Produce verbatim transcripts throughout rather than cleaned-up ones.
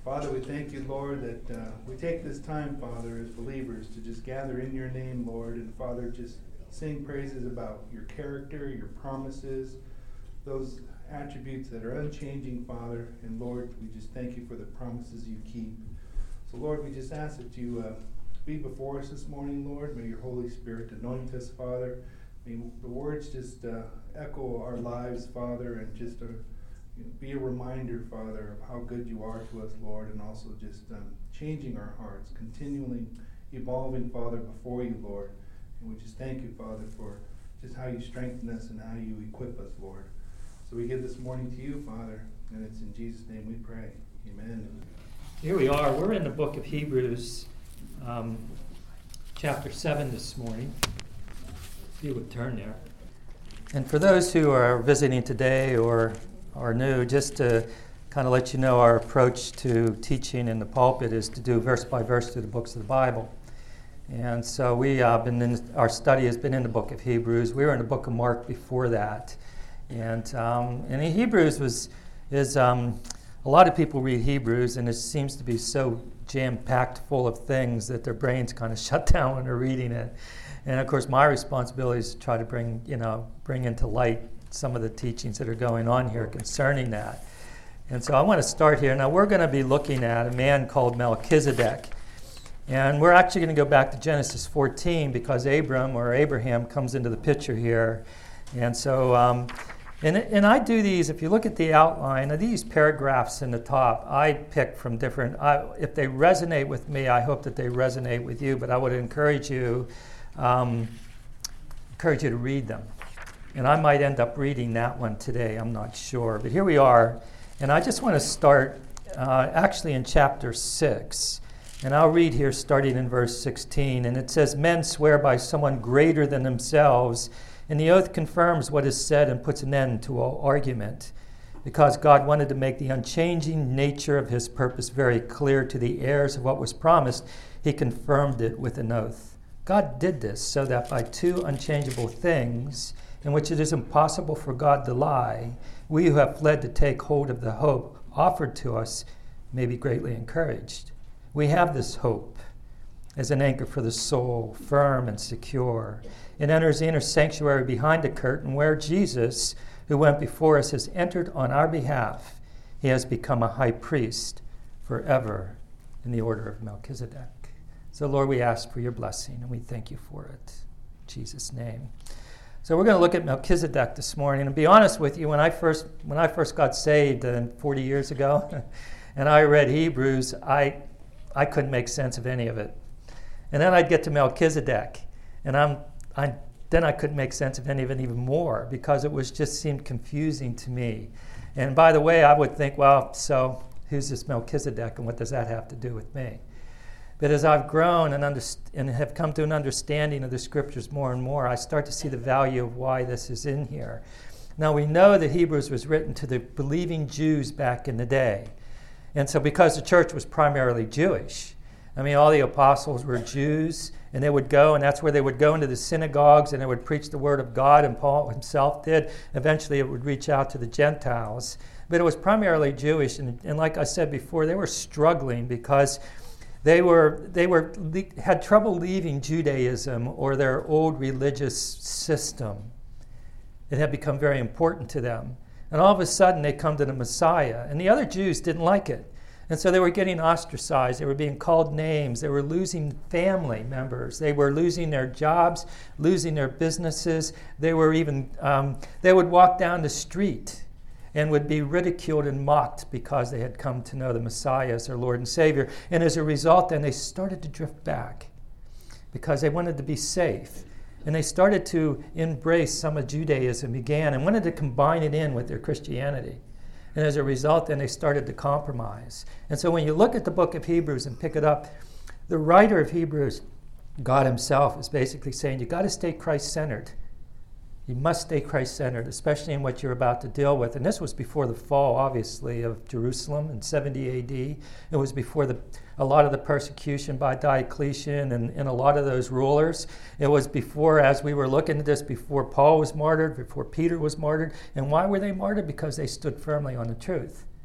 Father, we thank you, Lord, that uh, we take this time, Father, as believers to just gather in your name, Lord, and Father, just sing praises about your character, your promises, those attributes that are unchanging, Father. And Lord, we just thank you for the promises you keep. So Lord, we just ask that you uh, be before us this morning, Lord. May your Holy Spirit anoint us, Father. May the words just uh, echo our lives, Father, and just uh, you know, be a reminder, Father, of how good you are to us, Lord, and also just um, changing our hearts, continually evolving, Father, before you, Lord. And we just thank you, Father, for just how you strengthen us and how you equip us, Lord. So we give this morning to you, Father, and it's in Jesus' name we pray. Amen. Here we are. We're in the book of Hebrews, um, chapter seven this morning. If you would turn there. And for those who are visiting today or are new, just to kind of let you know, our approach to teaching in the pulpit is to do verse by verse through the books of the Bible. And so we have uh, been in, our study has been in the book of Hebrews. We were in the book of Mark before that. And um, and in Hebrews was is um, a lot of people read Hebrews, and it seems to be so jam-packed full of things that their brains kind of shut down when they're reading it. And of course, my responsibility is to try to bring you know bring into light some of the teachings that are going on here concerning that. And so I want to start here. Now we're going to be looking at a man called Melchizedek, and we're actually going to go back to Genesis fourteen because Abram or Abraham comes into the picture here, and so. Um, And, and I do these, if you look at the outline, of these paragraphs in the top, I pick from different, I, if they resonate with me, I hope that they resonate with you, but I would encourage you, um, encourage you to read them. And I might end up reading that one today, I'm not sure. But here we are, and I just want to start uh, actually in chapter six. And I'll read here starting in verse sixteen, and it says, "Men swear by someone greater than themselves, and the oath confirms what is said and puts an end to all argument. Because God wanted to make the unchanging nature of his purpose very clear to the heirs of what was promised, he confirmed it with an oath. God did this so that by two unchangeable things, in which it is impossible for God to lie, we who have fled to take hold of the hope offered to us may be greatly encouraged. We have this hope as an anchor for the soul, firm and secure. It enters the inner sanctuary behind the curtain where Jesus, who went before us, has entered on our behalf. He has become a high priest forever in the order of Melchizedek." So, Lord, we ask for your blessing, and we thank you for it. In Jesus' name. So we're going to look at Melchizedek this morning. And to be honest with you, when I first when I first got saved uh, forty years ago, and I read Hebrews, I I couldn't make sense of any of it. And then I'd get to Melchizedek, and I'm I, then I couldn't make sense of any of it even more because it was just seemed confusing to me. And by the way, I would think, well, so who's this Melchizedek and what does that have to do with me? But as I've grown and, underst- and have come to an understanding of the scriptures more and more, I start to see the value of why this is in here. Now we know that Hebrews was written to the believing Jews back in the day. And so because the church was primarily Jewish, I mean, all the apostles were Jews, and they would go, and that's where they would go into the synagogues, and they would preach the word of God, and Paul himself did. Eventually, it would reach out to the Gentiles. But it was primarily Jewish, and, and like I said before, they were struggling because they were they were had trouble leaving Judaism or their old religious system. It had become very important to them. And all of a sudden, they come to the Messiah, and the other Jews didn't like it. And so they were getting ostracized. They were being called names. They were losing family members. They were losing their jobs, losing their businesses. They were even, um, they would walk down the street and would be ridiculed and mocked because they had come to know the Messiah as their Lord and Savior. And as a result, then they started to drift back because they wanted to be safe. And they started to embrace some of Judaism began and wanted to combine it in with their Christianity. And as a result, then they started to compromise. And so when you look at the book of Hebrews and pick it up, the writer of Hebrews, God himself, is basically saying, you got to stay Christ-centered. You must stay Christ-centered, especially in what you're about to deal with. And this was before the fall, obviously, of Jerusalem in seventy A D. It was before the a lot of the persecution by Diocletian and, and a lot of those rulers. It was before, as we were looking at this, before Paul was martyred, before Peter was martyred. And why were they martyred? Because they stood firmly on the truth.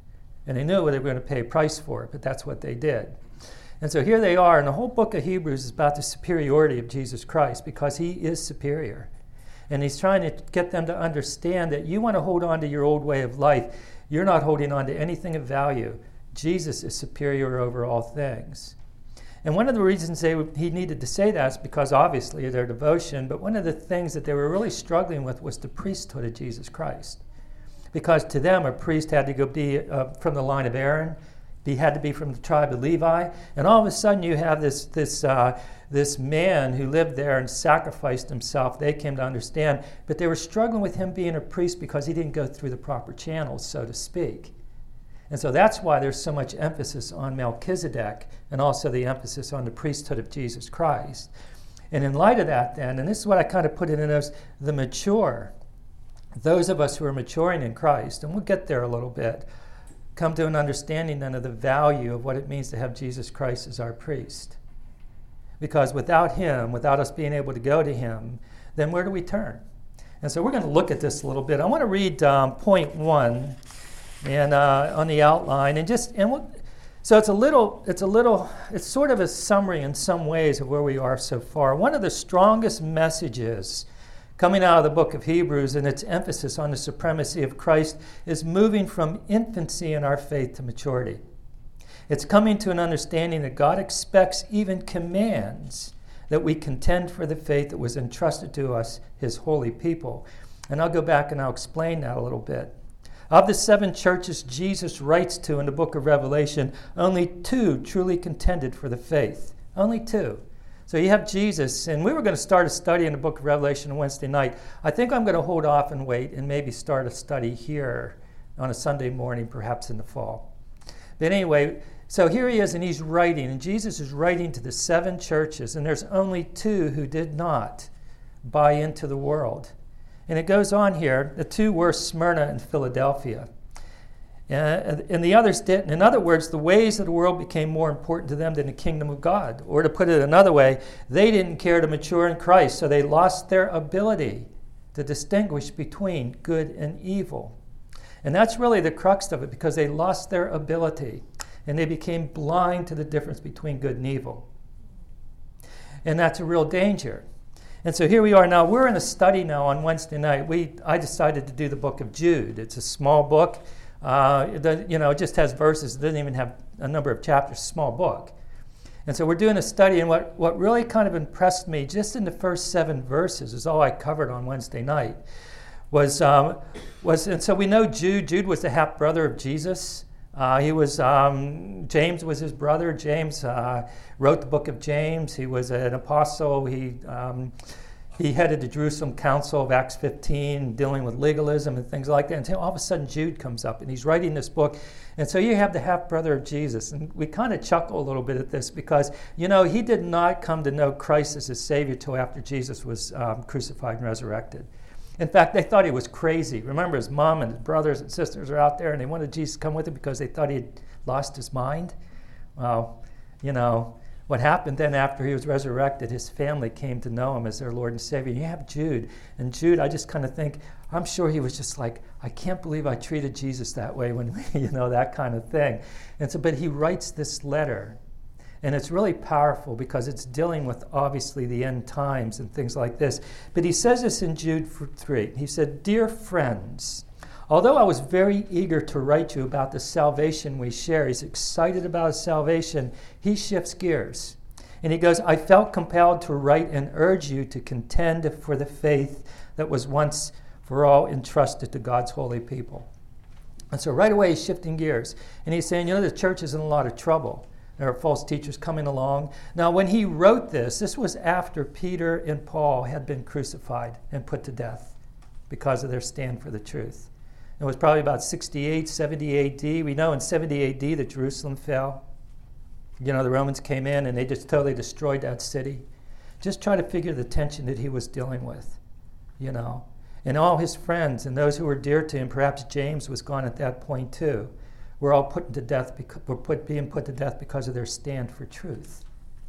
And they knew they were going to pay a price for it, but that's what they did. And so here they are, and the whole book of Hebrews is about the superiority of Jesus Christ, because he is superior. And he's trying to get them to understand that you want to hold on to your old way of life. You're not holding on to anything of value. Jesus is superior over all things. And one of the reasons they, he needed to say that is because obviously of their devotion, but one of the things that they were really struggling with was the priesthood of Jesus Christ. Because to them, a priest had to go be uh, from the line of Aaron. He had to be from the tribe of Levi. And all of a sudden you have this, this, uh, this man who lived there and sacrificed himself. They came to understand. But they were struggling with him being a priest because he didn't go through the proper channels, so to speak. And so that's why there's so much emphasis on Melchizedek and also the emphasis on the priesthood of Jesus Christ. And in light of that then, and this is what I kind of put in as the mature, those of us who are maturing in Christ, and we'll get there a little bit, come to an understanding then of the value of what it means to have Jesus Christ as our priest. Because without him, without us being able to go to him, then where do we turn? And so we're going to look at this a little bit. I want to read um, point one and uh, on the outline, and just and we'll, so it's a little, it's a little, it's sort of a summary in some ways of where we are so far. One of the strongest messages coming out of the book of Hebrews and its emphasis on the supremacy of Christ is moving from infancy in our faith to maturity. It's coming to an understanding that God expects, even commands, that we contend for the faith that was entrusted to us, his holy people. And I'll go back and I'll explain that a little bit. Of the seven churches Jesus writes to in the book of Revelation, only two truly contended for the faith. Only two. So you have Jesus, and we were going to start a study in the book of Revelation on Wednesday night. I think I'm going to hold off and wait and maybe start a study here on a Sunday morning, perhaps in the fall. But anyway, so here he is, and he's writing, and Jesus is writing to the seven churches, and there's only two who did not buy into the world. And it goes on here, the two were Smyrna and Philadelphia. Uh, and the others didn't. In other words, the ways of the world became more important to them than the kingdom of God. Or to put it another way, they didn't care to mature in Christ, so they lost their ability to distinguish between good and evil. And that's really the crux of it, because they lost their ability, and they became blind to the difference between good and evil. And that's a real danger. And so here we are now. We're in a study now on Wednesday night. We I decided to do the book of Jude. It's a small book. Uh, it does, you know, it just has verses. It doesn't even have a number of chapters, small book. And so we're doing a study, and what, what really kind of impressed me just in the first seven verses is all I covered on Wednesday night. Was, um, was and so we know Jude. Jude was the half-brother of Jesus. Uh, he was, um, James was his brother. James uh, wrote the book of James. He was an apostle. He um, He headed the Jerusalem Council of Acts fifteen, dealing with legalism and things like that. And so all of a sudden Jude comes up, and he's writing this book. And so you have the half-brother of Jesus. And we kind of chuckle a little bit at this because, you know, he did not come to know Christ as his Savior till after Jesus was um, crucified and resurrected. In fact, they thought he was crazy. Remember, his mom and his brothers and sisters are out there, and they wanted Jesus to come with him because they thought he had lost his mind. Well, you know, what happened then after he was resurrected, his family came to know him as their Lord and Savior. And you have Jude. And Jude, I just kind of think, I'm sure he was just like, I can't believe I treated Jesus that way when, you know, that kind of thing. And so, but he writes this letter. And it's really powerful because it's dealing with, obviously, the end times and things like this. But he says this in Jude three. He said, "Dear friends, although I was very eager to write you about the salvation we share," he's excited about his salvation, he shifts gears. And he goes, "I felt compelled to write and urge you to contend for the faith that was once for all entrusted to God's holy people." And so right away he's shifting gears. And he's saying, you know, the church is in a lot of trouble. There are false teachers coming along. Now, when he wrote this, this was after Peter and Paul had been crucified and put to death because of their stand for the truth. It was probably about sixty-eight, seventy A D. We know in seventy A D that Jerusalem fell. You know, the Romans came in and they just totally destroyed that city. Just try to figure the tension that he was dealing with, you know. And all his friends and those who were dear to him, perhaps James was gone at that point too, were all put to death, were put, being put to death because of their stand for truth.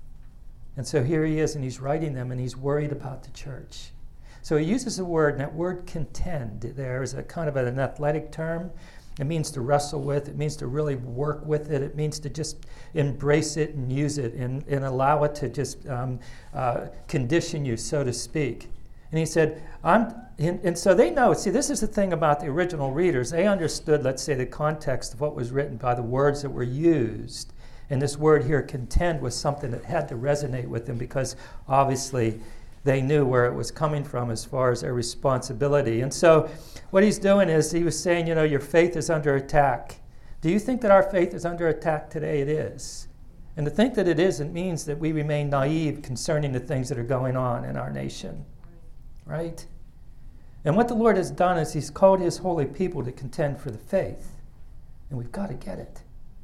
And so here he is, and he's writing them, and he's worried about the church. So he uses a word, and that word contend there is a kind of an athletic term. It means to wrestle with. It means to really work with it. It means to just embrace it and use it and, and allow it to just um, uh, condition you, so to speak. And he said, I'm, and, and so they know, see, this is the thing about the original readers. They understood, let's say, the context of what was written by the words that were used. And this word here, contend, was something that had to resonate with them because obviously they knew where it was coming from as far as their responsibility. And so what he's doing is he was saying, you know, your faith is under attack. Do you think that our faith is under attack today? It is. And to think that it isn't means that we remain naive concerning the things that are going on in our nation. Right? And what the Lord has done is he's called his holy people to contend for the faith. And we've got to get it.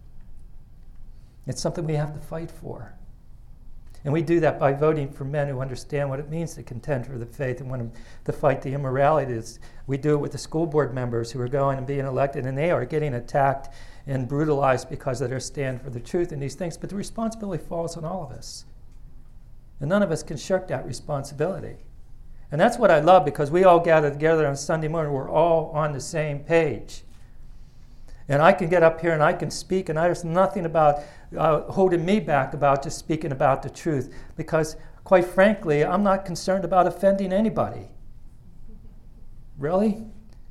It's something we have to fight for. And we do that by voting for men who understand what it means to contend for the faith and want to fight the immoralities. We do it with the school board members who are going and being elected, and they are getting attacked and brutalized because of their stand for the truth and these things. But the responsibility falls on all of us. And none of us can shirk that responsibility. And that's what I love, because we all gather together on Sunday morning. We're all on the same page. And I can get up here and I can speak, and there's nothing about uh, holding me back about just speaking about the truth, because quite frankly, I'm not concerned about offending anybody. Really?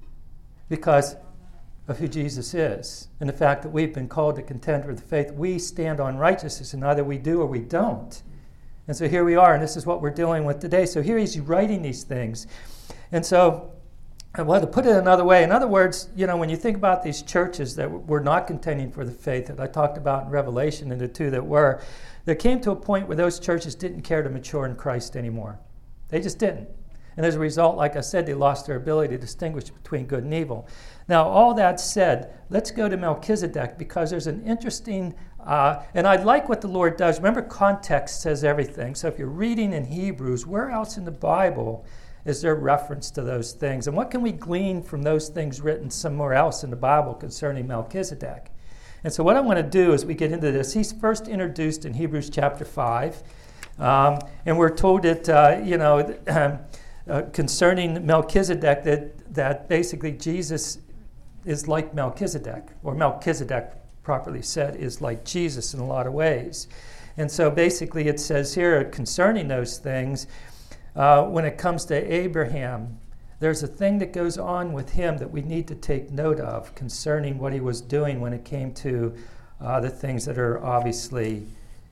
Because of who Jesus is and the fact that we've been called to contend for the faith. We stand on righteousness, and either we do or we don't. And so here we are, and this is what we're dealing with today. So here he's writing these things. And so, well, to put it another way, in other words, you know, when you think about these churches that were not contending for the faith that I talked about in Revelation and the two that were, there came to a point where those churches didn't care to mature in Christ anymore. They just didn't. And as a result, like I said, they lost their ability to distinguish between good and evil. Now, all that said, let's go to Melchizedek, because there's an interesting, uh, and I like what the Lord does. Remember, context says everything. So if you're reading in Hebrews, where else in the Bible is there reference to those things? And what can we glean from those things written somewhere else in the Bible concerning Melchizedek? And so what I want to do as we get into this, he's first introduced in Hebrews chapter five. Um, and we're told that, uh, you know, uh, concerning Melchizedek, that, that basically Jesus is like Melchizedek, or Melchizedek, properly said, is like Jesus in a lot of ways. And so basically it says here concerning those things, uh, when it comes to Abraham, there's a thing that goes on with him that we need to take note of concerning what he was doing when it came to uh, the things that are obviously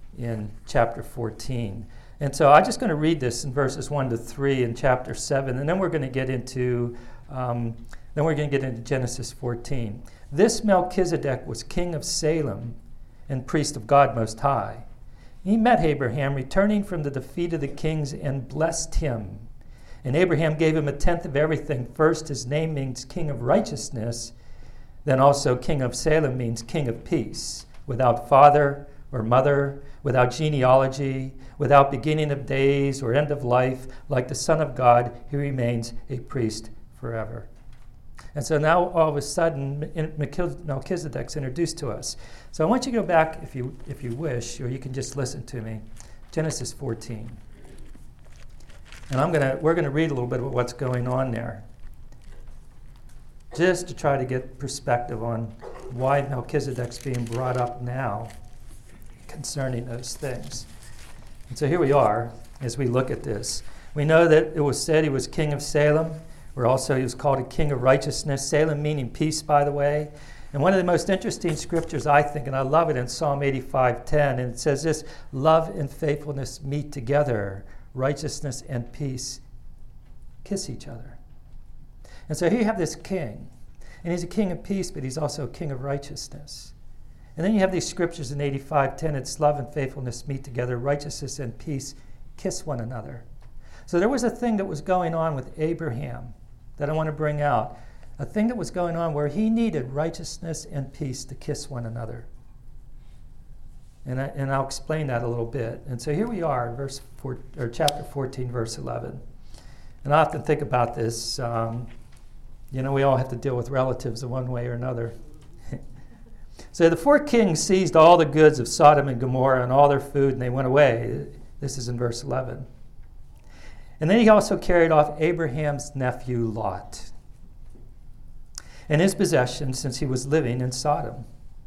in chapter fourteen. And so I'm just going to read this in verses one to three in chapter seven, and then we're going to get into um, then we're going to get into Genesis fourteen. This Melchizedek was king of Salem and priest of God Most High. He met Abraham returning from the defeat of the kings and blessed him. And Abraham gave him a tenth of everything. First, his name means king of righteousness. Then also king of Salem means king of peace, without father or mother, without genealogy, without beginning of days or end of life. Like the Son of God, he remains a priest forever. And so now all of a sudden, Melchizedek's introduced to us. So I want you to go back, if you if you wish, or you can just listen to me, Genesis fourteen. And I'm gonna we're gonna read a little bit about what's going on there, just to try to get perspective on why Melchizedek's being brought up now concerning those things. And so here we are as we look at this. We know that it was said he was king of Salem. Where also he was called a king of righteousness. Salem meaning peace, by the way. And one of the most interesting scriptures, I think, and I love it, in Psalm eighty-five ten, and it says this: love and faithfulness meet together. Righteousness and peace kiss each other. And so here you have this king. And he's a king of peace, but he's also a king of righteousness. And then you have these scriptures in eighty-five ten. It's love and faithfulness meet together. Righteousness and peace kiss one another. So there was a thing that was going on with Abraham that I want to bring out. A thing that was going on where he needed righteousness and peace to kiss one another. And, I, and I'll explain that a little bit. And so here we are, verse four, or chapter fourteen, verse eleven. And I often think about this. Um, you know, we all have to deal with relatives in one way or another. So the four kings seized all the goods of Sodom and Gomorrah and all their food, and they went away. This is in verse eleven. And then he also carried off Abraham's nephew Lot. and his possessions, since he was living in Sodom.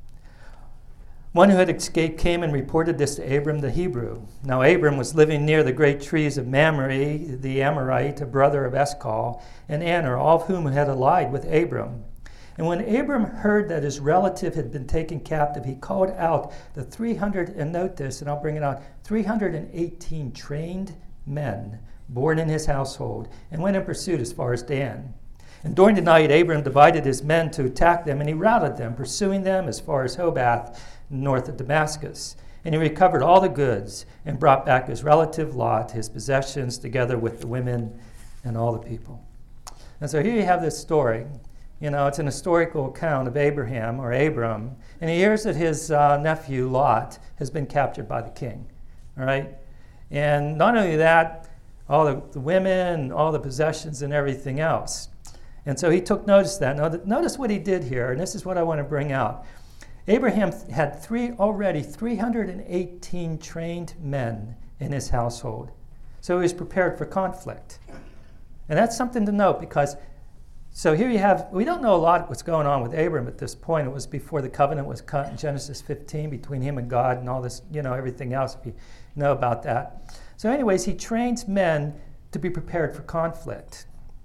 One who had escaped came and reported this to Abram the Hebrew. Now Abram was living near the great trees of Mamre, the Amorite, a brother of Eshcol, and Aner, all of whom had allied with Abram. And when Abram heard that his relative had been taken captive, he called out the three hundred, and note this, and I'll bring it out, three hundred eighteen trained men born in his household, and went in pursuit as far as Dan. And during the night, Abram divided his men to attack them, and he routed them, pursuing them as far as Hobath, north of Damascus. And he recovered all the goods and brought back his relative Lot, his possessions, together with the women and all the people. And so here you have this story. You know, it's an historical account of Abraham, or Abram, and he hears that his uh, nephew Lot has been captured by the king. All right? And not only that, all the, the women, all the possessions, and everything else. And so he took notice of that. Now, notice what he did here, and this is what I want to bring out. Abraham had three already three hundred eighteen trained men in his household. So he was prepared for conflict. And that's something to note, because so here you have, we don't know a lot what's going on with Abram at this point. It was before the covenant was cut in Genesis fifteen between him and God and all this, you know, everything else, if you know about that. So anyways, he trains men to be prepared for conflict.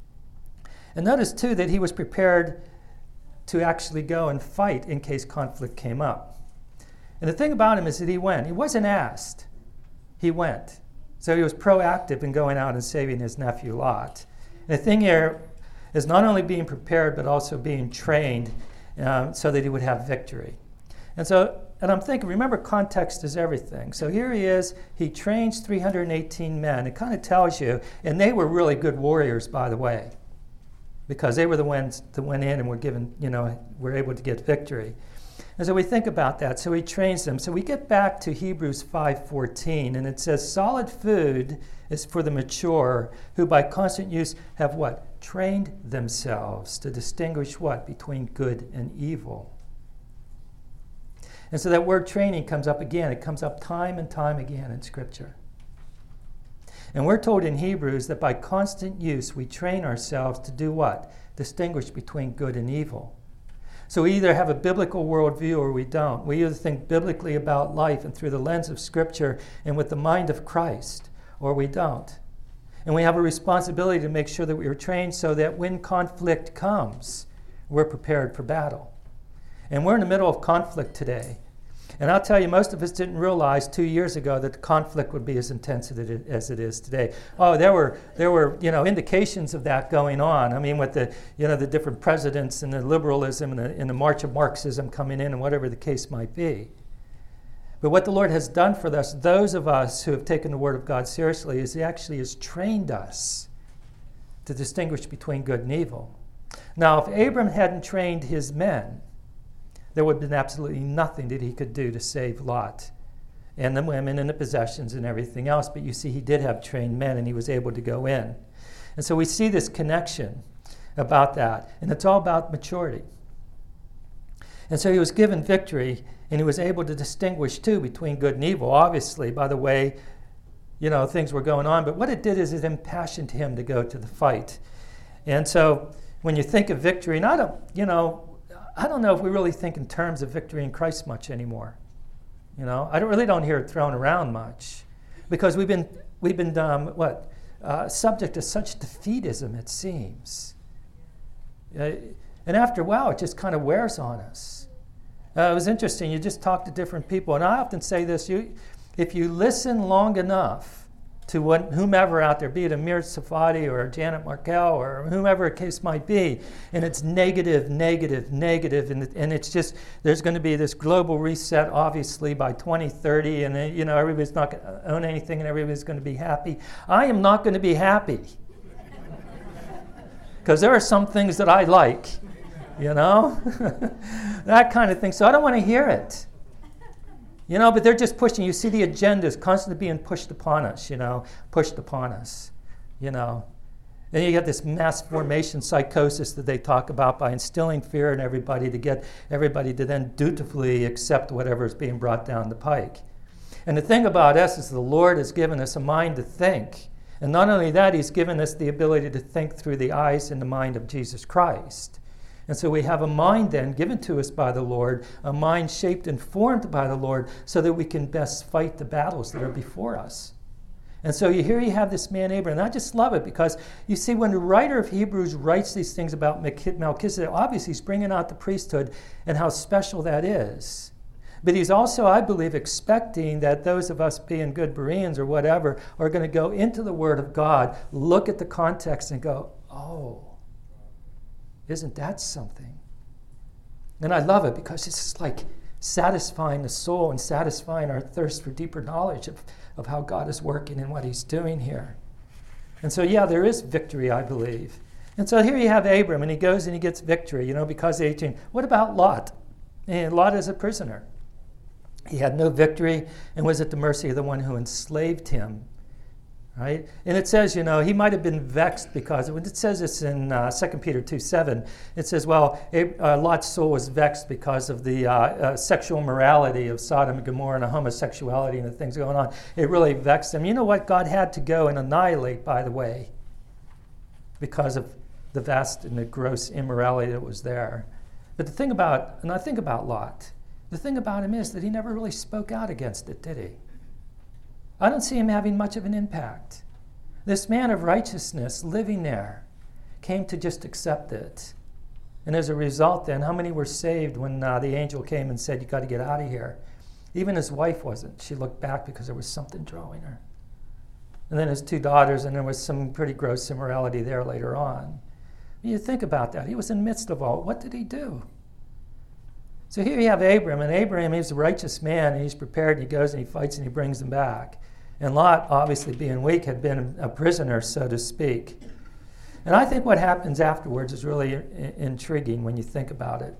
And notice too that he was prepared to actually go and fight in case conflict came up. And the thing about him is that he went. He wasn't asked. He went. So he was proactive in going out and saving his nephew Lot. And the thing here is not only being prepared, but also being trained uh, so that he would have victory. And so, and I'm thinking, remember, context is everything. So here he is. He trains three hundred eighteen men. It kind of tells you, and they were really good warriors, by the way, because they were the ones that went in and were given, you know, were able to get victory. And so we think about that. So he trains them. So we get back to Hebrews five fourteen, and it says, solid food is for the mature, who by constant use have what? Trained themselves to distinguish what? Between good and evil. And so that word training comes up again. It comes up time and time again in Scripture. And we're told in Hebrews that by constant use, we train ourselves to do what? Distinguish between good and evil. So we either have a biblical worldview or we don't. We either think biblically about life and through the lens of Scripture and with the mind of Christ, or we don't. And we have a responsibility to make sure that we are trained so that when conflict comes, we're prepared for battle. And we're in the middle of conflict today. And I'll tell you, most of us didn't realize two years ago that the conflict would be as intense as it, as it is today. Oh, there were there were you know indications of that going on. I mean, with the you know the different presidents and the liberalism and the, and the march of Marxism coming in and whatever the case might be. But what the Lord has done for us, those of us who have taken the Word of God seriously, is He actually has trained us to distinguish between good and evil. Now, if Abram hadn't trained his men, there would have been absolutely nothing that he could do to save Lot and the women and the possessions and everything else. But you see, he did have trained men and he was able to go in. And so we see this connection about that. And it's all about maturity. And so he was given victory and he was able to distinguish, too, between good and evil, obviously, by the way, you know, things were going on. But what it did is it impassioned him to go to the fight. And so when you think of victory, and I don't, you know, I don't know if we really think in terms of victory in Christ much anymore. You know, I don't, really don't hear it thrown around much, because we've been we've been um, what uh, subject to such defeatism, it seems. Uh, and after a while, it just kind of wears on us. Uh, it was interesting. You just talk to different people, and I often say this: you, if you listen long enough to what, whomever out there, be it Amir Safadi or Janet Markell or whomever the case might be, and it's negative, negative, negative, and, and it's just, there's going to be this global reset, obviously, by twenty thirty, and you know everybody's not going to own anything and everybody's going to be happy. I am not going to be happy. Because there are some things that I like, you know? That kind of thing. So I don't want to hear it. You know, but they're just pushing. You see the agendas constantly being pushed upon us, you know, pushed upon us, you know. And you get this mass formation psychosis that they talk about by instilling fear in everybody to get everybody to then dutifully accept whatever is being brought down the pike. And the thing about us is the Lord has given us a mind to think. And not only that, He's given us the ability to think through the eyes and the mind of Jesus Christ. And so we have a mind then given to us by the Lord, a mind shaped and formed by the Lord so that we can best fight the battles that are before us. And so you here you have this man Abraham, and I just love it because you see when the writer of Hebrews writes these things about Melchizedek, obviously he's bringing out the priesthood and how special that is. But he's also, I believe, expecting that those of us being good Bereans or whatever are going to go into the Word of God, look at the context and go, oh, isn't that something? And I love it because it's just like satisfying the soul and satisfying our thirst for deeper knowledge of, of how God is working and what he's doing here. And so, yeah, there is victory, I believe. And so here you have Abram, and he goes and he gets victory, you know, because of eighteen. What about Lot? And Lot is a prisoner. He had no victory and was at the mercy of the one who enslaved him. Right? And it says, you know, he might have been vexed because, when it says this in uh, Second Peter two seven, it says, well, Ab- uh, Lot's soul was vexed because of the uh, uh, sexual morality of Sodom and Gomorrah and the homosexuality and the things going on. It really vexed him. You know what? God had to go and annihilate, by the way, because of the vast and the gross immorality that was there. But the thing about, and I think about Lot, the thing about him is that he never really spoke out against it, did he? I don't see him having much of an impact. This man of righteousness living there came to just accept it. And as a result then, how many were saved when uh, the angel came and said, you got to get out of here? Even his wife wasn't. She looked back because there was something drawing her. And then his two daughters, and there was some pretty gross immorality there later on. You think about that. He was in the midst of all. What did he do? So here you have Abram, and Abraham, he's a righteous man, and he's prepared, and he goes and he fights and he brings them back. And Lot, obviously being weak, had been a prisoner, so to speak. And I think what happens afterwards is really I- intriguing when you think about it.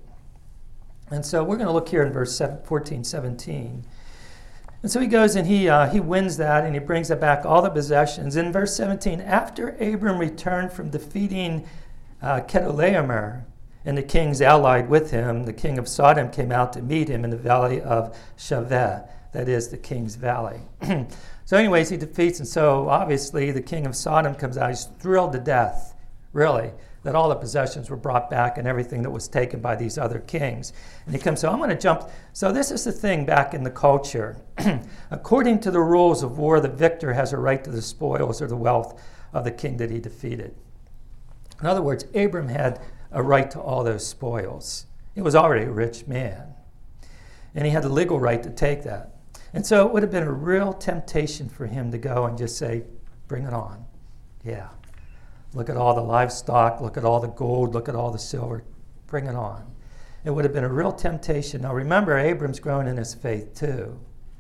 And so we're going to look here in verse fourteen, seventeen. And so he goes and he uh, he wins that, and he brings it back, all the possessions. In verse seventeen, after Abram returned from defeating uh, Chedorlaomer, and the kings allied with him, the king of Sodom came out to meet him in the valley of Shaveh, that is the king's valley. So anyways, he defeats, and so obviously the king of Sodom comes out. He's thrilled to death, really, that all the possessions were brought back and everything that was taken by these other kings. And he comes, so I'm going to jump. So this is the thing back in the culture. According to the rules of war, the victor has a right to the spoils or the wealth of the king that he defeated. In other words, Abram had a right to all those spoils. He was already a rich man, and he had the legal right to take that. And so it would have been a real temptation for him to go and just say, bring it on. Yeah. Look at all the livestock, look at all the gold, look at all the silver, bring it on. It would have been a real temptation. Now remember, Abram's grown in his faith too.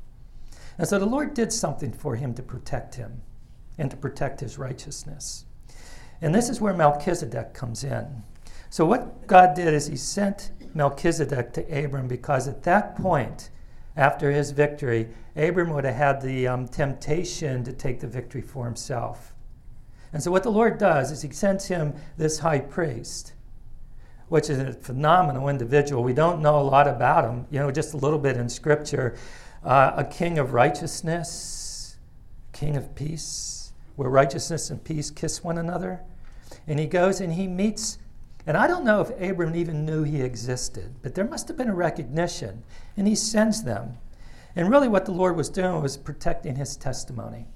And so the Lord did something for him to protect him and to protect his righteousness. And this is where Melchizedek comes in. So what God did is he sent Melchizedek to Abram because at that point, after his victory, Abram would have had the um, temptation to take the victory for himself. And so what the Lord does is he sends him this high priest, which is a phenomenal individual. We don't know a lot about him, you know, just a little bit in Scripture. Uh, a king of righteousness, king of peace, where righteousness and peace kiss one another. And he goes and he meets, and I don't know if Abram even knew he existed, but there must have been a recognition, and he sends them. And really what the Lord was doing was protecting his testimony.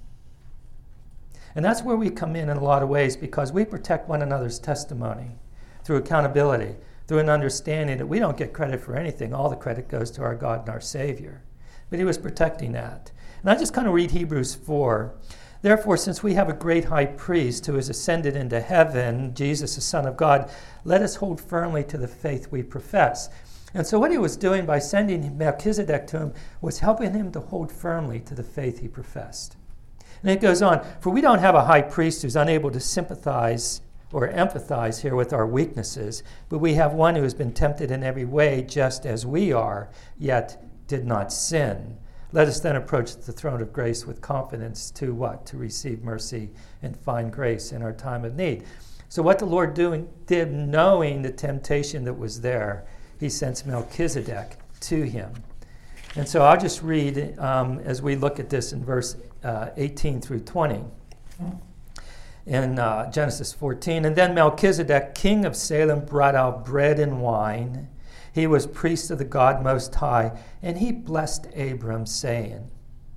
And that's where we come in in a lot of ways, because we protect one another's testimony through accountability, through an understanding that we don't get credit for anything. All the credit goes to our God and our Savior. But he was protecting that. And I just kind of read Hebrews four. Therefore, since we have a great high priest who has ascended into heaven, Jesus, the Son of God, let us hold firmly to the faith we profess. And so what he was doing by sending Melchizedek to him was helping him to hold firmly to the faith he professed. And it goes on, for we don't have a high priest who's unable to sympathize or empathize here with our weaknesses, but we have one who has been tempted in every way just as we are, yet did not sin. Let us then approach the throne of grace with confidence to what? To receive mercy and find grace in our time of need. So what the Lord doing, did, knowing the temptation that was there, he sends Melchizedek to him. And so I'll just read um, as we look at this in verse uh, eighteen through twenty. in uh, Genesis fourteen. And then Melchizedek, king of Salem, brought out bread and wine. He was priest of the God Most High, and he blessed Abram, saying,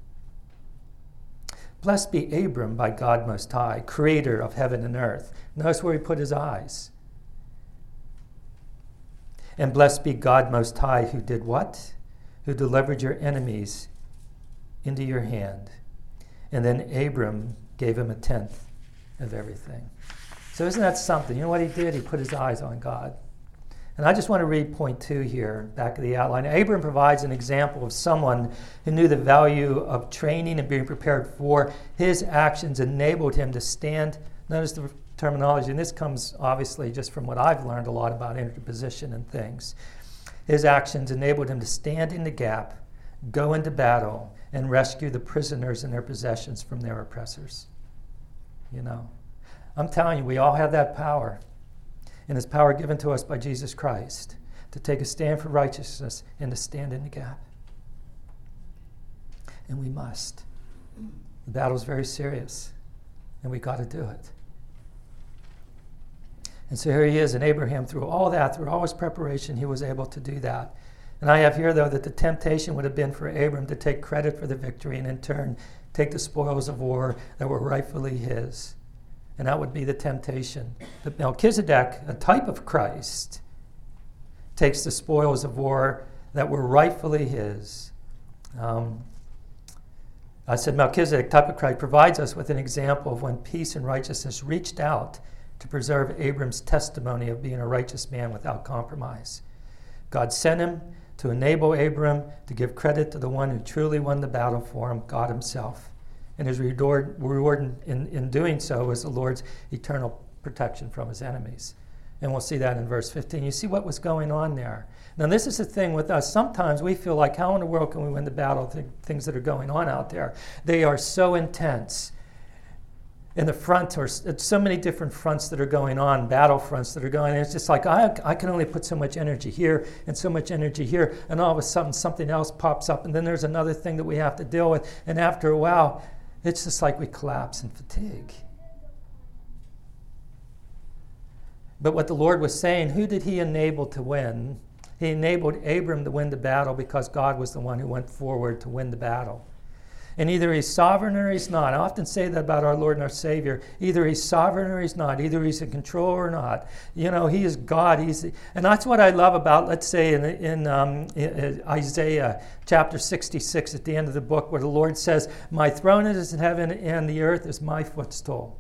"Blessed be Abram by God Most High, creator of heaven and earth." Notice where he put his eyes. "And blessed be God Most High, who did what? Who delivered your enemies into your hand." And then Abram gave him a tenth of everything. So isn't that something? You know what he did? He put his eyes on God. And I just want to read point two here, back of the outline. Abram provides an example of someone who knew the value of training and being prepared for. His actions enabled him to stand. Notice the terminology, and this comes obviously just from what I've learned a lot about interposition and things. His actions enabled him to stand in the gap, go into battle, and rescue the prisoners and their possessions from their oppressors. You know, I'm telling you, we all have that power. And it's power given to us by Jesus Christ to take a stand for righteousness and to stand in the gap. And we must. The battle's very serious, and we got to do it. And so here he is, and Abraham, through all that, through all his preparation, he was able to do that. And I have here, though, that the temptation would have been for Abram to take credit for the victory and in turn take the spoils of war that were rightfully his. And that would be the temptation. But Melchizedek, a type of Christ, takes the spoils of war that were rightfully his. Um, I said Melchizedek, type of Christ, provides us with an example of when peace and righteousness reached out to preserve Abram's testimony of being a righteous man without compromise. God sent him to enable Abram to give credit to the one who truly won the battle for him, God himself. And his reward, reward in, in doing so was the Lord's eternal protection from his enemies. And we'll see that in verse fifteen. You see what was going on there. Now, this is the thing with us. Sometimes we feel like, how in the world can we win the battle? Th- things that are going on out there. They are so intense. In the front, or so many different fronts that are going on, battle fronts that are going on. It's just like, I, I can only put so much energy here and so much energy here. And all of a sudden, something else pops up. And then there's another thing that we have to deal with. And after a while, it's just like we collapse in fatigue. But what the Lord was saying, who did he enable to win? He enabled Abram to win the battle because God was the one who went forward to win the battle. And either he's sovereign or he's not. I often say that about our Lord and our Savior. Either he's sovereign or he's not. Either he's in control or not. You know, he is God. He's, and that's what I love about, let's say, in, in, um, in Isaiah chapter sixty-six at the end of the book, where the Lord says, "My throne is in heaven and the earth is my footstool."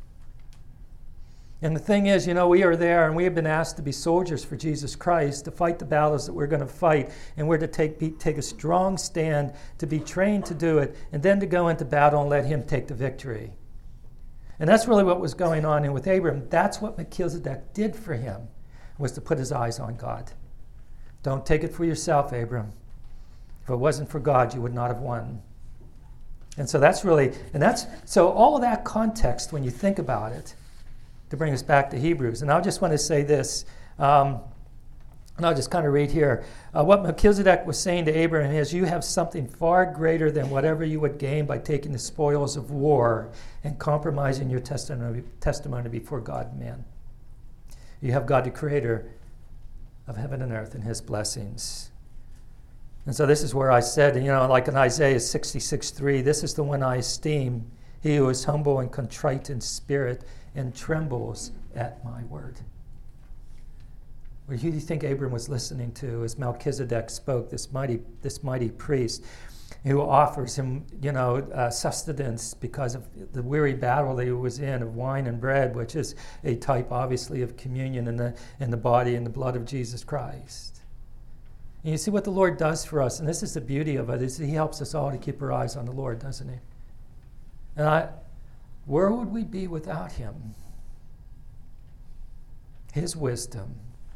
And the thing is, you know, we are there and we have been asked to be soldiers for Jesus Christ, to fight the battles that we're going to fight, and we're to take be, take a strong stand, to be trained to do it, and then to go into battle and let him take the victory. And that's really what was going on. And with Abram, that's what Melchizedek did for him, was to put his eyes on God. Don't take it for yourself, Abram. If it wasn't for God, you would not have won. And so that's really, and that's, so all of that context, when you think about it, to bring us back to Hebrews. And I just want to say this, um, and I'll just kind of read here. Uh, what Melchizedek was saying to Abraham is, you have something far greater than whatever you would gain by taking the spoils of war and compromising your testimony, testimony before God and man. You have God, the creator of heaven and earth, and his blessings. And so this is where I said, you know, like in Isaiah sixty-six three, this is the one I esteem, he who is humble and contrite in spirit and trembles at my word. Who do you think Abram was listening to as Melchizedek spoke, this mighty, this mighty priest who offers him, you know, uh, sustenance because of the weary battle that he was in of wine and bread, which is a type, obviously, of communion in the in the body and the blood of Jesus Christ. And you see what the Lord does for us, and this is the beauty of it, is he helps us all to keep our eyes on the Lord, doesn't he? And I. Where would we be without him? His wisdom,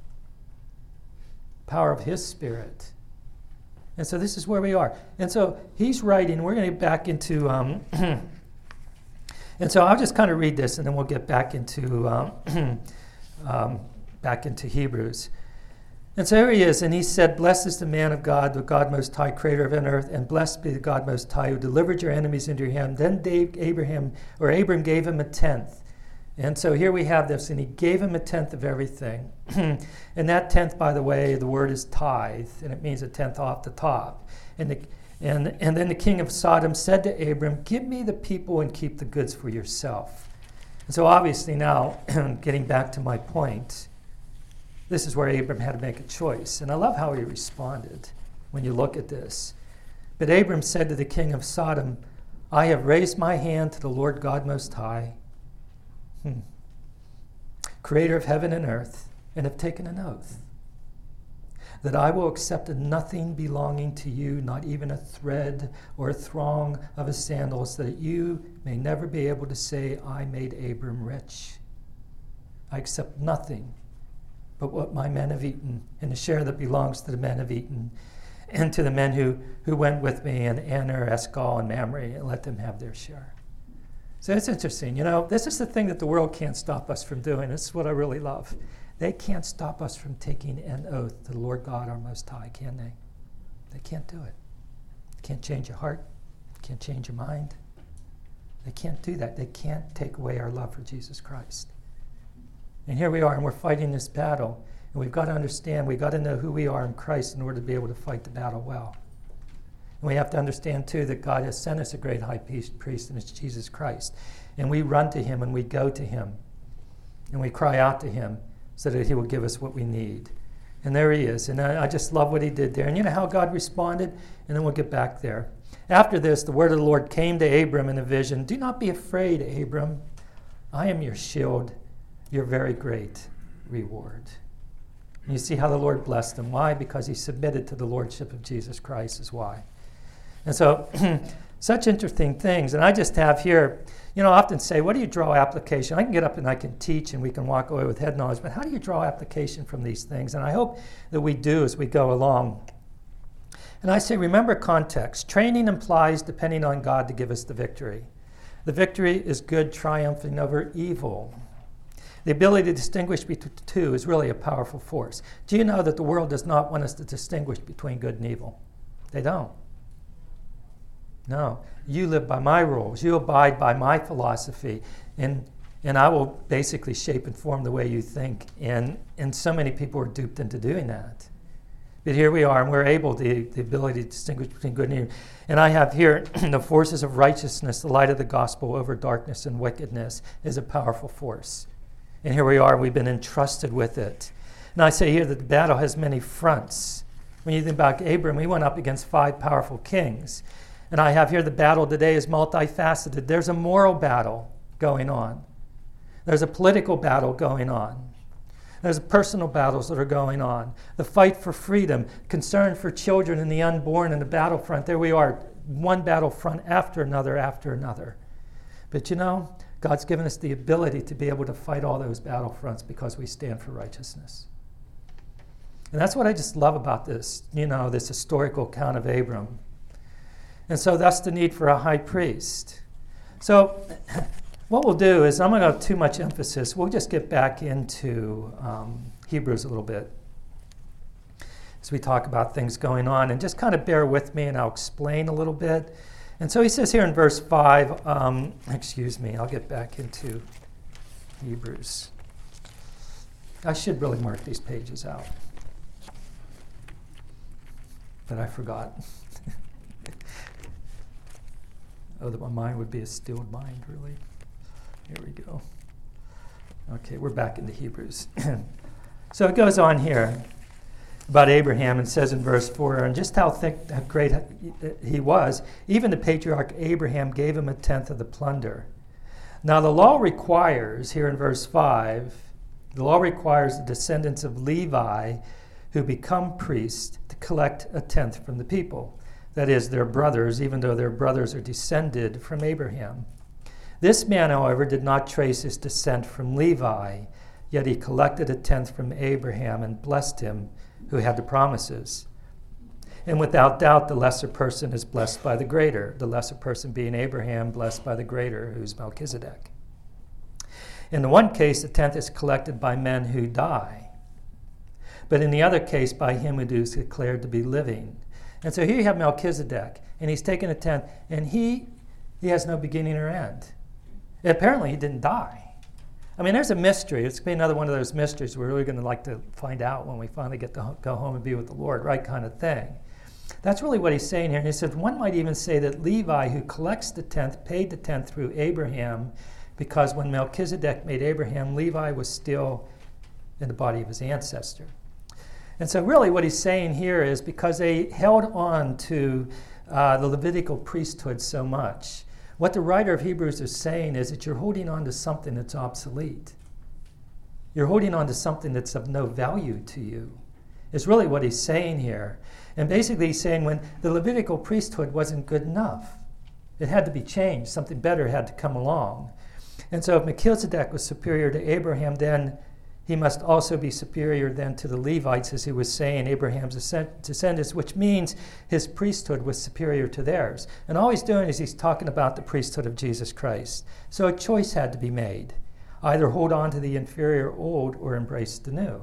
power of his spirit. And so this is where we are. And so he's writing, we're going to get back into, um, and so I'll just kind of read this and then we'll get back into, um, um, back into Hebrews. And so here he is, and he said, "Blessed is the man of God, the God Most High, creator of heaven and earth, and blessed be the God Most High, who delivered your enemies into your hand." Then Dave, Abraham, or Abram gave him a tenth. And so here we have this, and he gave him a tenth of everything. And that tenth, by the way, the word is tithe, and it means a tenth off the top. And, the, and, and then the king of Sodom said to Abram, give me the people and keep the goods for yourself. And so obviously now, getting back to my point, this is where Abram had to make a choice. And I love how he responded when you look at this. But Abram said to the king of Sodom, I have raised my hand to the Lord God Most High, Hmm. creator of heaven and earth, and have taken an oath that I will accept nothing belonging to you, not even a thread or a thong of his sandals, that you may never be able to say, I made Abram rich. I accept nothing but what my men have eaten, and the share that belongs to the men have eaten, and to the men who, who went with me, and Aner, Eshcol, and Mamre, and let them have their share. So it's interesting. You know, this is the thing that the world can't stop us from doing. This is what I really love. They can't stop us from taking an oath to the Lord God, our Most High, can they? They can't do it. They can't change your heart. They can't change your mind. They can't do that. They can't take away our love for Jesus Christ. And here we are, and we're fighting this battle. And we've got to understand, we've got to know who we are in Christ in order to be able to fight the battle well. And we have to understand, too, that God has sent us a great high priest, and it's Jesus Christ. And we run to him, and we go to him, and we cry out to him so that he will give us what we need. And there he is. And I, I just love what he did there. And you know how God responded? And then we'll get back there. After this, the word of the Lord came to Abram in a vision. Do not be afraid, Abram. I am your shield, your very great reward. And you see how the Lord blessed him. Why? Because he submitted to the lordship of Jesus Christ is why. And so, such interesting things. And I just have here, you know, I often say, what do you draw application? I can get up and I can teach and we can walk away with head knowledge, but how do you draw application from these things? And I hope that we do as we go along. And I say, remember context. Training implies depending on God to give us the victory. The victory is good triumphing over evil. The ability to distinguish between the two is really a powerful force. Do you know that the world does not want us to distinguish between good and evil? They don't. No, you live by my rules. You abide by my philosophy, and and I will basically shape and form the way you think. And and so many people are duped into doing that. But here we are, and we're able to the ability to distinguish between good and evil. And I have here the forces of righteousness, the light of the gospel over darkness and wickedness is a powerful force. And here we are, we've been entrusted with it. And I say here that the battle has many fronts. When you think about Abram, he went up against five powerful kings. And I have here the battle today is multifaceted. There's a moral battle going on. There's a political battle going on. There's personal battles that are going on. The fight for freedom, concern for children and the unborn in the battlefront. There we are, one battlefront after another after another. But you know, God's given us the ability to be able to fight all those battlefronts because we stand for righteousness. And that's what I just love about this, you know, this historical account of Abram. And so that's the need for a high priest. So what we'll do is, I'm not going to have too much emphasis. We'll just get back into um, Hebrews a little bit as we talk about things going on. And just kind of bear with me and I'll explain a little bit. And so he says here in verse five, um, excuse me, I'll get back into Hebrews. I should really mark these pages out, but I forgot. Oh, that my mind would be a stilled mind, really. Here we go. Okay, we're back into Hebrews. So it goes on here about Abraham and says in verse four, and just how, thick, how great he was, even the patriarch Abraham gave him a tenth of the plunder. Now the law requires, here in verse five, the law requires the descendants of Levi who become priests to collect a tenth from the people. That is, their brothers, even though their brothers are descended from Abraham. This man, however, did not trace his descent from Levi, yet he collected a tenth from Abraham and blessed him who had the promises. And without doubt, the lesser person is blessed by the greater, the lesser person being Abraham, blessed by the greater, who's Melchizedek. In the one case, the tenth is collected by men who die, but in the other case, by him who is declared to be living. And so here you have Melchizedek, and he's taken a tenth, and he he has no beginning or end. And apparently he didn't die. I mean, there's a mystery. It's going to be another one of those mysteries we're really going to like to find out when we finally get to go home and be with the Lord, right, kind of thing. That's really what he's saying here. And he said, one might even say that Levi, who collects the tenth, paid the tenth through Abraham, because when Melchizedek made Abraham, Levi was still in the body of his ancestor. And so really what he's saying here is because they held on to uh, the Levitical priesthood so much, what the writer of Hebrews is saying is that you're holding on to something that's obsolete. You're holding on to something that's of no value to you, is really what he's saying here. And basically he's saying when the Levitical priesthood wasn't good enough, it had to be changed. Something better had to come along. And so if Melchizedek was superior to Abraham, then he must also be superior then to the Levites, as he was saying, Abraham's descendants, which means his priesthood was superior to theirs. And all he's doing is he's talking about the priesthood of Jesus Christ. So a choice had to be made. Either hold on to the inferior old or embrace the new.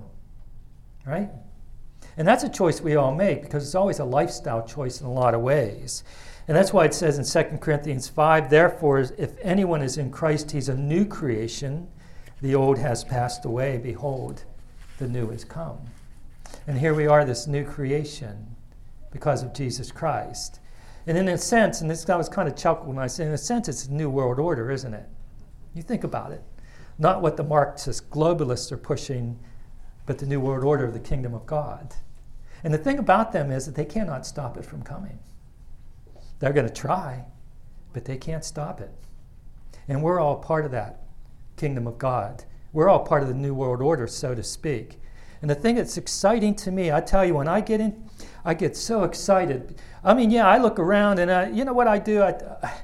Right? And that's a choice we all make because it's always a lifestyle choice in a lot of ways. And that's why it says in Second Corinthians five, therefore, if anyone is in Christ, he's a new creation. The old has passed away. Behold, the new has come. And here we are, this new creation, because of Jesus Christ. And in a sense, and this guy was kind of chuckled when I said, in a sense, it's a new world order, isn't it? You think about it. Not what the Marxist globalists are pushing, but the new world order of the kingdom of God. And the thing about them is that they cannot stop it from coming. They're going to try, but they can't stop it. And we're all part of that kingdom of God. We're all part of the new world order, so to speak. And the thing that's exciting to me, I tell you, when I get in, I get so excited. I mean, yeah, I look around and I, you know what I do? I,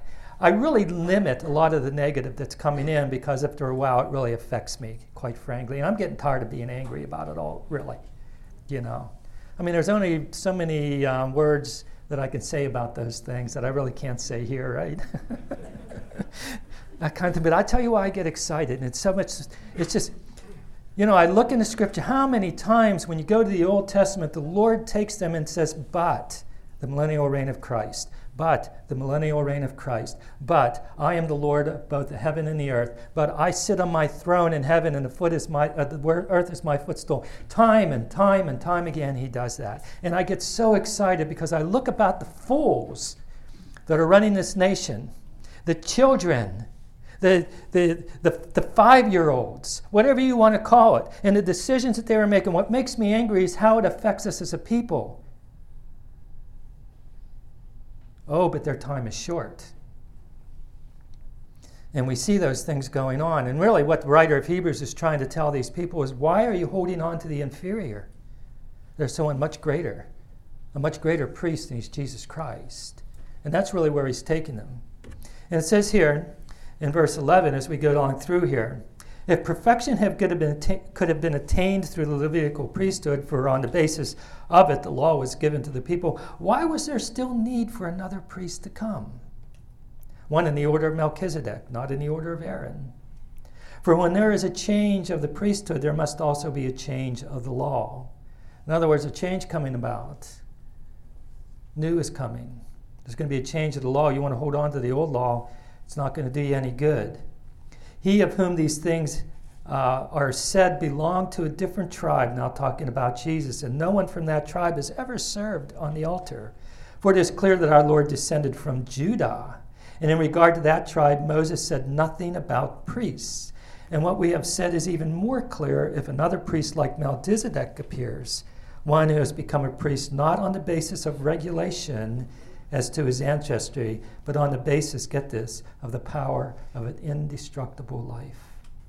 I really limit a lot of the negative that's coming in because after a while it really affects me, quite frankly. And I'm getting tired of being angry about it all, really. You know, I mean, there's only so many um, words that I can say about those things that I really can't say here, right? That kind of thing. But I tell you why I get excited. And it's so much, it's just, you know, I look in the scripture, how many times when you go to the Old Testament, the Lord takes them and says, but the millennial reign of Christ, but the millennial reign of Christ, but I am the Lord of both the heaven and the earth, but I sit on my throne in heaven and the foot is my, uh, the earth is my footstool. Time and time and time again he does that. And I get so excited because I look about the fools that are running this nation, the children, The, the, the, the five-year-olds, whatever you want to call it, and the decisions that they were making. What makes me angry is how it affects us as a people. Oh, but their time is short. And we see those things going on. And really what the writer of Hebrews is trying to tell these people is, why are you holding on to the inferior? There's someone much greater, a much greater priest than he's Jesus Christ. And that's really where he's taking them. And it says here, in verse eleven, as we go along through here, if perfection have could, have been atta- could have been attained through the Levitical priesthood, for on the basis of it the law was given to the people, why was there still need for another priest to come? One in the order of Melchizedek, not in the order of Aaron. For when there is a change of the priesthood, there must also be a change of the law. In other words, a change coming about. New is coming. There's going to be a change of the law. You want to hold on to the old law, it's not going to do you any good. He of whom these things uh, are said belonged to a different tribe, now talking about Jesus, and no one from that tribe has ever served on the altar. For it is clear that our Lord descended from Judah. And in regard to that tribe, Moses said nothing about priests. And what we have said is even more clear if another priest like Melchizedek appears, one who has become a priest not on the basis of regulation as to his ancestry, but on the basis, get this, of the power of an indestructible life.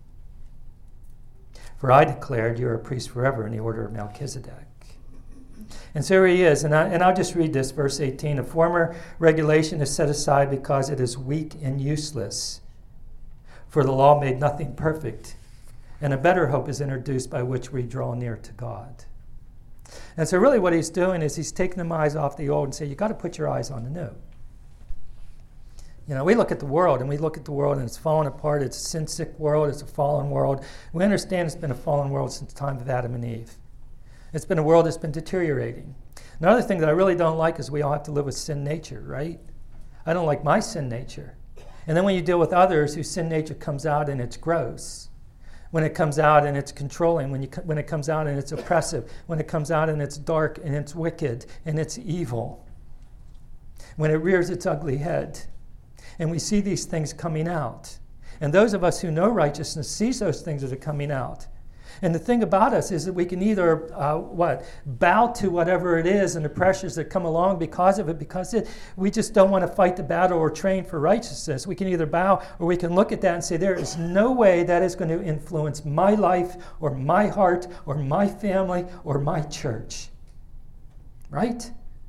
For I declared you are a priest forever in the order of Melchizedek. And so here he is, and, I, and I'll just read this, verse eighteen. A former regulation is set aside because it is weak and useless, for the law made nothing perfect, and a better hope is introduced by which we draw near to God. And so really what he's doing is he's taking them eyes off the old and saying, you've got to put your eyes on the new. You know, we look at the world and we look at the world and it's falling apart. It's a sin-sick world. It's a fallen world. We understand it's been a fallen world since the time of Adam and Eve. It's been a world that's been deteriorating. Another thing that I really don't like is we all have to live with sin nature, right? I don't like my sin nature. And then when you deal with others whose sin nature comes out and it's gross. when it comes out and it's controlling, when, you, when it comes out and it's oppressive, when it comes out and it's dark and it's wicked and it's evil, when it rears its ugly head. And we see these things coming out. And those of us who know righteousness sees those things that are coming out. And the thing about us is that we can either, uh, what, bow to whatever it is and the pressures that come along because of it, because it, we just don't want to fight the battle or train for righteousness. We can either bow or we can look at that and say, there is no way that is going to influence my life or my heart or my family or my church. Right?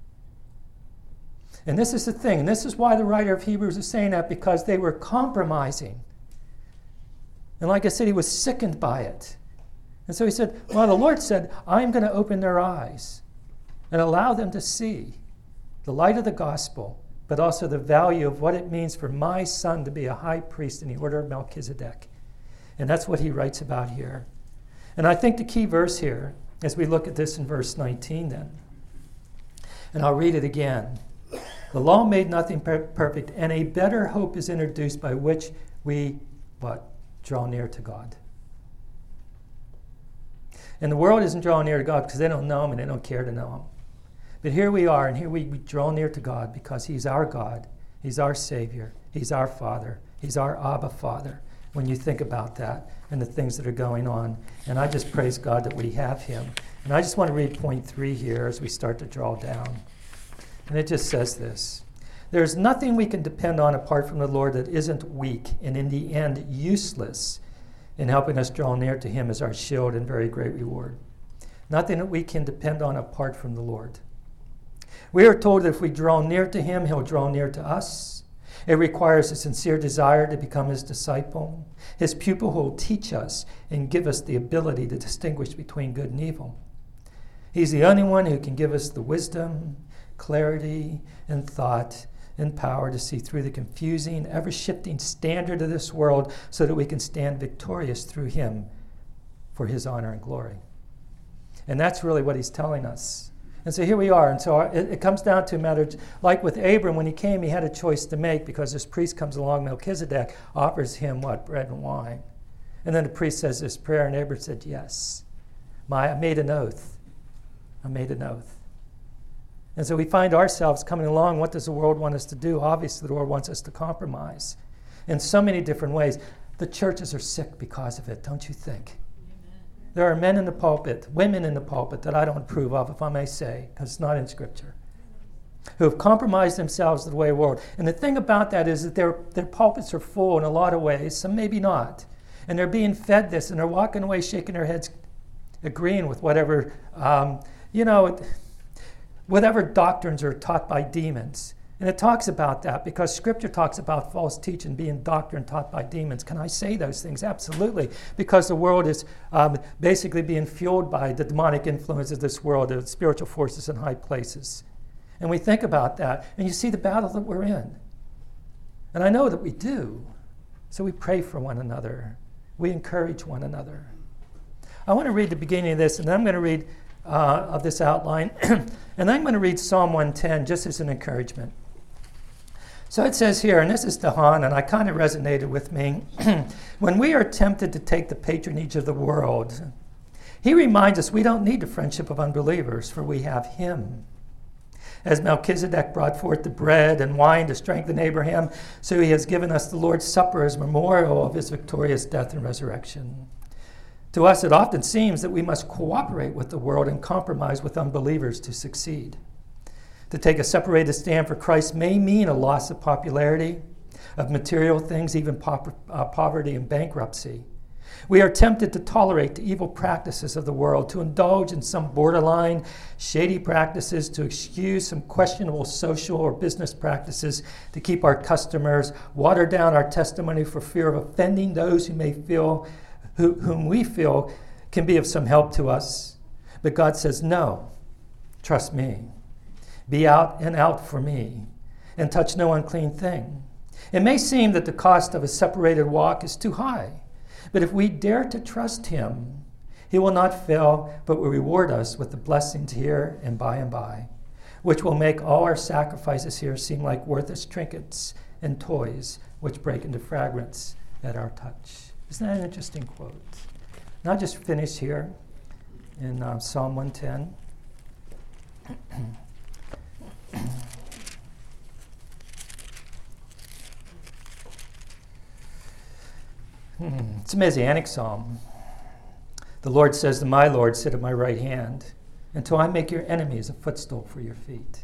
And this is the thing, and this is why the writer of Hebrews is saying that, because they were compromising. And like I said, he was sickened by it. And so he said, well, the Lord said, I'm going to open their eyes and allow them to see the light of the gospel, but also the value of what it means for my son to be a high priest in the order of Melchizedek. And that's what he writes about here. And I think the key verse here, as we look at this in verse nineteen then, and I'll read it again. The law made nothing per- perfect, and a better hope is introduced by which we, what? Draw near to God. And the world isn't drawing near to God because they don't know him and they don't care to know him. But here we are, and here we, we draw near to God because he's our God. He's our Savior. He's our Father. He's our Abba Father, when you think about that and the things that are going on. And I just praise God that we have him. And I just want to read point three here as we start to draw down. And it just says this. There's nothing we can depend on apart from the Lord that isn't weak and in the end useless in helping us draw near to him as our shield and very great reward. Nothing that we can depend on apart from the Lord. We are told that if we draw near to him, he'll draw near to us. It requires a sincere desire to become his disciple, his pupil who will teach us and give us the ability to distinguish between good and evil. He's the only one who can give us the wisdom, clarity, and thought and power to see through the confusing, ever-shifting standard of this world so that we can stand victorious through him for his honor and glory. And that's really what he's telling us. And so here we are. And so it, it comes down to a matter, like with Abram, when he came, he had a choice to make because this priest comes along, Melchizedek, offers him what? Bread and wine. And then the priest says this prayer, and Abram said, yes. My, I made an oath. I made an oath. And so we find ourselves coming along. What does the world want us to do? Obviously, the world wants us to compromise in so many different ways. The churches are sick because of it, don't you think? Amen. There are men in the pulpit, women in the pulpit that I don't approve of, if I may say, because it's not in Scripture, who have compromised themselves to the way of the world. And the thing about that is that their, their pulpits are full in a lot of ways, some maybe not. And they're being fed this, and they're walking away shaking their heads, agreeing with whatever, um, you know, whatever doctrines are taught by demons. And it talks about that because Scripture talks about false teaching being doctrine taught by demons. Can I say those things? Absolutely. Because the world is um, basically being fueled by the demonic influence of this world, the spiritual forces in high places. And we think about that, and you see the battle that we're in. And I know that we do. So we pray for one another. We encourage one another. I want to read the beginning of this, and then I'm going to read Uh, of this outline. And I'm going to read Psalm one ten just as an encouragement. So it says here, and this is Dahan, and I kind of resonated with me. When we are tempted to take the patronage of the world, he reminds us we don't need the friendship of unbelievers, for we have him. As Melchizedek brought forth the bread and wine to strengthen Abraham, so he has given us the Lord's Supper as memorial of his victorious death and resurrection. To us, it often seems that we must cooperate with the world and compromise with unbelievers to succeed. To take a separated stand for Christ may mean a loss of popularity, of material things, even po- uh, poverty and bankruptcy. We are tempted to tolerate the evil practices of the world, to indulge in some borderline, shady practices, to excuse some questionable social or business practices, to keep our customers, water down our testimony for fear of offending those who may feel Who, whom we feel can be of some help to us. But God says, no, trust me. Be out and out for me, and touch no unclean thing. It may seem that the cost of a separated walk is too high, but if we dare to trust him, he will not fail, but will reward us with the blessings here and by and by, which will make all our sacrifices here seem like worthless trinkets and toys which break into fragrance at our touch. Isn't that an interesting quote? And I'll just finish here in uh, Psalm one ten. hmm. It's a Messianic psalm. The Lord says to my Lord, sit at my right hand, until I make your enemies a footstool for your feet.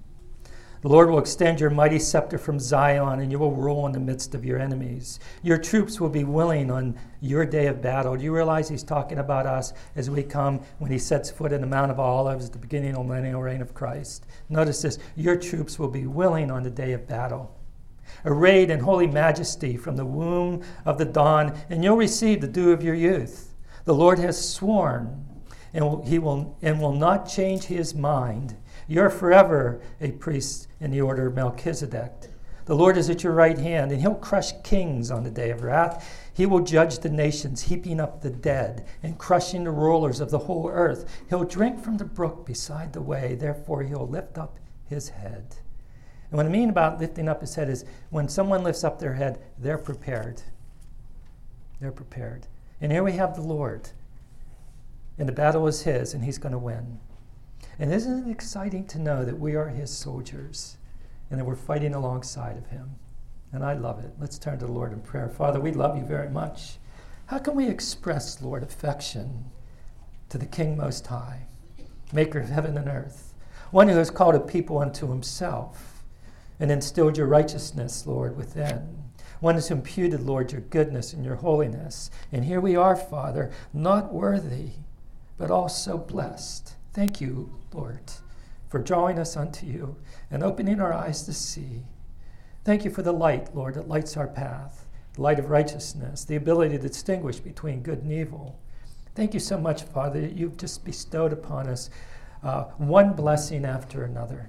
The Lord will extend your mighty scepter from Zion, and you will rule in the midst of your enemies. Your troops will be willing on your day of battle. Do you realize he's talking about us as we come when he sets foot in the Mount of Olives at the beginning of the millennial reign of Christ? Notice this, your troops will be willing on the day of battle. Arrayed in holy majesty from the womb of the dawn, and you'll receive the dew of your youth. The Lord has sworn, and he will and will not change his mind. You're forever a priest in the order of Melchizedek. The Lord is at your right hand, and he'll crush kings on the day of wrath. He will judge the nations, heaping up the dead and crushing the rulers of the whole earth. He'll drink from the brook beside the way, therefore he'll lift up his head. And what I mean about lifting up his head is when someone lifts up their head, they're prepared. They're prepared. And here we have the Lord. And the battle is his, and he's going to win. And isn't it exciting to know that we are his soldiers and that we're fighting alongside of him? And I love it. Let's turn to the Lord in prayer. Father, we love you very much. How can we express, Lord, affection to the King Most High, maker of heaven and earth, one who has called a people unto himself and instilled your righteousness, Lord, within? One has imputed, Lord, your goodness and your holiness. And here we are, Father, not worthy, but also blessed. Thank you, Lord, for drawing us unto you and opening our eyes to see. Thank you for the light, Lord, that lights our path, the light of righteousness, the ability to distinguish between good and evil. Thank you so much, Father, that you've just bestowed upon us uh, one blessing after another.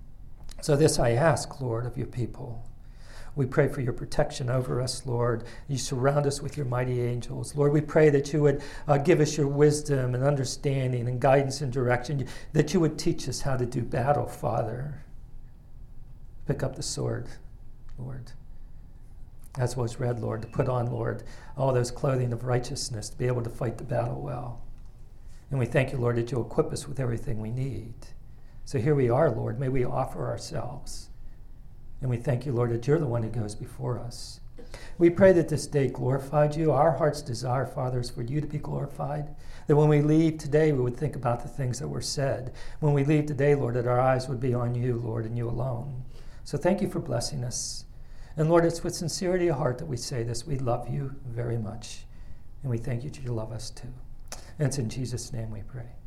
So this I ask, Lord, of your people. We pray for your protection over us, Lord. You surround us with your mighty angels. Lord, we pray that you would uh, give us your wisdom and understanding and guidance and direction, that you would teach us how to do battle, Father. Pick up the sword, Lord, as was read, Lord, to put on, Lord, all those clothing of righteousness to be able to fight the battle well. And we thank you, Lord, that you'll equip us with everything we need. So here we are, Lord. May we offer ourselves. And we thank you, Lord, that you're the one who goes before us. We pray that this day glorified you. Our heart's desire, Father, is for you to be glorified. That when we leave today, we would think about the things that were said. When we leave today, Lord, that our eyes would be on you, Lord, and you alone. So thank you for blessing us. And Lord, it's with sincerity of heart that we say this. We love you very much. And we thank you that you love us too. And it's in Jesus' name we pray.